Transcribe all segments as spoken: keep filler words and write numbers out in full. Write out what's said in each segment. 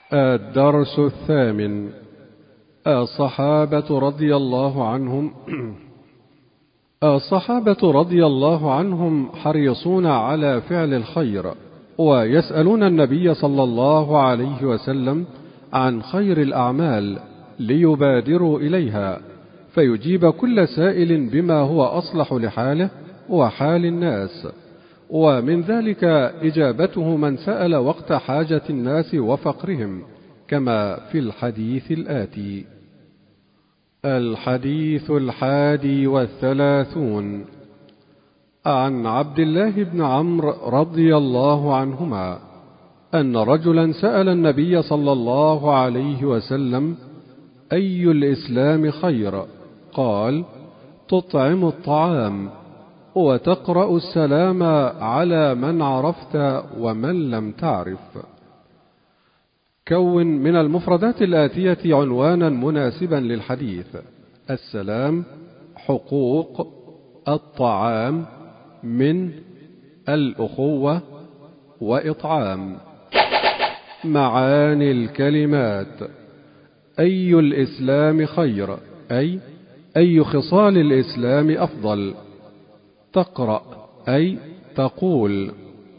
الدرس الثامن: الصحابة رضي الله عنهم الصحابة رضي الله عنهم حريصون على فعل الخير، ويسألون النبي صلى الله عليه وسلم عن خير الأعمال ليبادروا إليها، فيجيب كل سائل بما هو أصلح لحاله وحال الناس، ومن ذلك إجابته من سأل وقت حاجة الناس وفقرهم، كما في الحديث الآتي. الحديث الحادي والثلاثون: عن عبد الله بن عمرو رضي الله عنهما أن رجلا سأل النبي صلى الله عليه وسلم: أي الإسلام خير؟ قال: تطعم الطعام وتقرأ السلام على من عرفت ومن لم تعرف. كون من المفردات الآتية عنوانا مناسبا للحديث: السلام، حقوق، الطعام، من، الأخوة، وإطعام. معاني الكلمات: أي الإسلام خير، أي أي خصال الإسلام أفضل. تقرأ، أي تقول.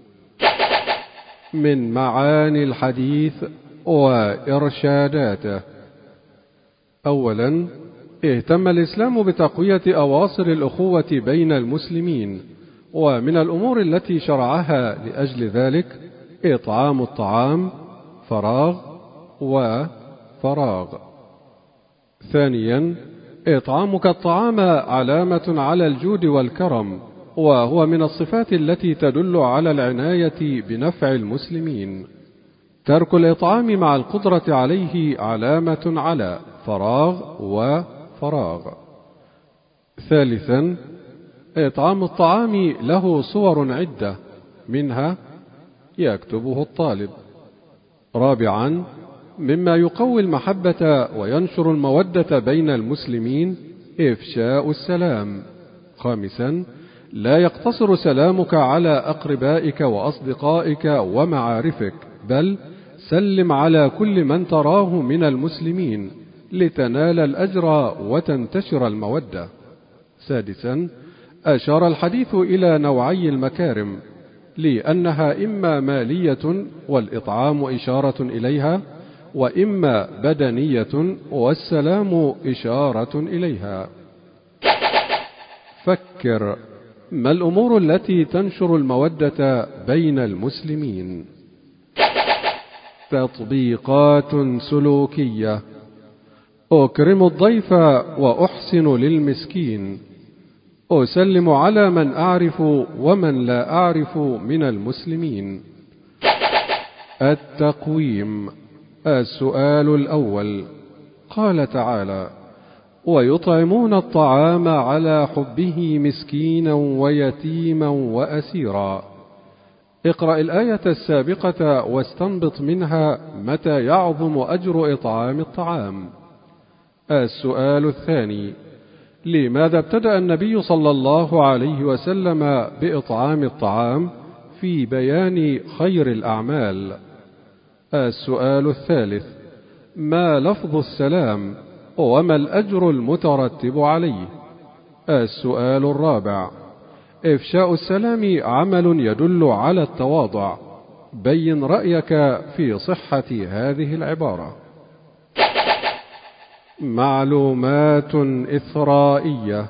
من معاني الحديث وإرشاداته: أولا، اهتم الإسلام بتقوية أواصر الأخوة بين المسلمين، ومن الأمور التي شرعها لأجل ذلك إطعام الطعام، فراغ وفراغ. ثانيا، إطعامك الطعام علامة على الجود والكرم، وهو من الصفات التي تدل على العناية بنفع المسلمين. ترك الإطعام مع القدرة عليه علامة على فراغ وفراغ. ثالثا، إطعام الطعام له صور عدة، منها يكتبه الطالب. رابعا، مما يقوي المحبة وينشر المودة بين المسلمين إفشاء السلام. خامسا، لا يقتصر سلامك على أقربائك وأصدقائك ومعارفك، بل سلم على كل من تراه من المسلمين لتنال الأجر وتنتشر المودة. سادسا، أشار الحديث إلى نوعي المكارم، لأنها إما مالية والإطعام إشارة إليها، وإما بدنية والسلام إشارة إليها. فكر: ما الأمور التي تنشر المودة بين المسلمين؟ تطبيقات سلوكية: أكرم الضيف وأحسن للمسكين. أسلم على من أعرف ومن لا أعرف من المسلمين. التقويم. السؤال الأول: قال تعالى: ويطعمون الطعام على حبه مسكينا ويتيما وأسيرا. اقرأ الآية السابقة واستنبط منها متى يعظم أجر إطعام الطعام. السؤال الثاني: لماذا ابتدأ النبي صلى الله عليه وسلم بإطعام الطعام في بيان خير الأعمال؟ السؤال الثالث: ما لفظ السلام وما الأجر المترتب عليه؟ السؤال الرابع: إفشاء السلام عمل يدل على التواضع، بين رأيك في صحة هذه العبارة. معلومات إثرائية: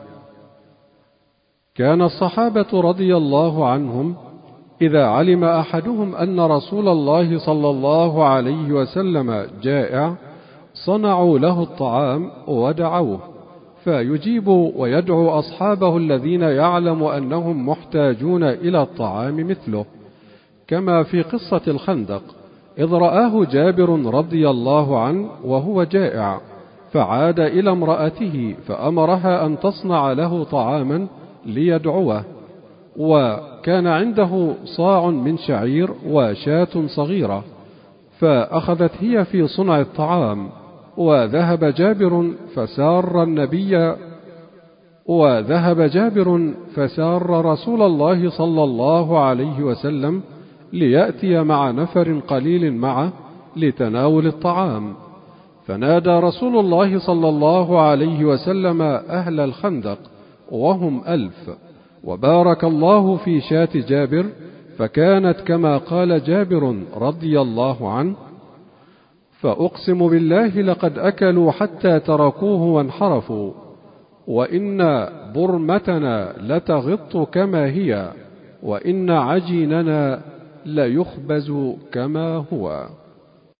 كان الصحابة رضي الله عنهم إذا علم أحدهم أن رسول الله صلى الله عليه وسلم جائع صنعوا له الطعام ودعوه، فيجيب ويدعو أصحابه الذين يعلم أنهم محتاجون إلى الطعام مثله، كما في قصة الخندق، إذ رآه جابر رضي الله عنه وهو جائع، فعاد إلى امرأته فأمرها أن تصنع له طعاما ليدعوه، وكان عنده صاع من شعير وشاة صغيرة، فأخذت هي في صنع الطعام، وذهب جابر فسار النبي وذهب جابر فسار رسول الله صلى الله عليه وسلم ليأتي مع نفر قليل معه لتناول الطعام، فنادى رسول الله صلى الله عليه وسلم أهل الخندق وهم ألف، وبارك الله في شاة جابر، فكانت كما قال جابر رضي الله عنه: فأقسم بالله لقد أكلوا حتى تركوه وانحرفوا، وإن برمتنا لتغط كما هي، وإن عجيننا ليخبز كما هو.